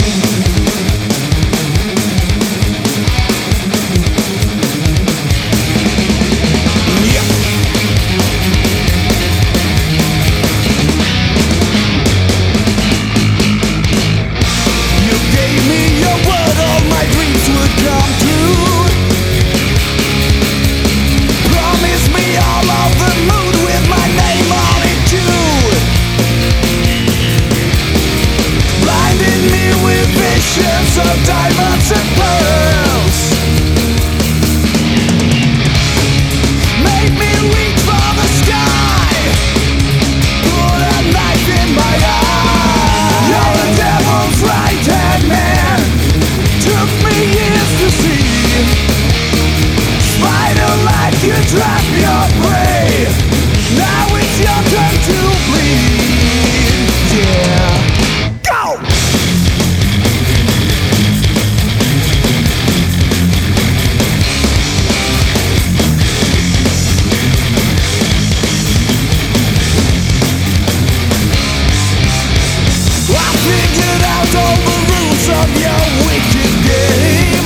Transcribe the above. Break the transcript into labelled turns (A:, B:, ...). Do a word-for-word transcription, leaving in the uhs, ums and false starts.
A: Of diamonds and pearls, made me reach for the sky, put a knife in my eye. You're the devil's right hand man, took me years to see. Spider like you trap your prey, now it's your turn to bleed. Yeah. Figured out all the rules of your wicked game.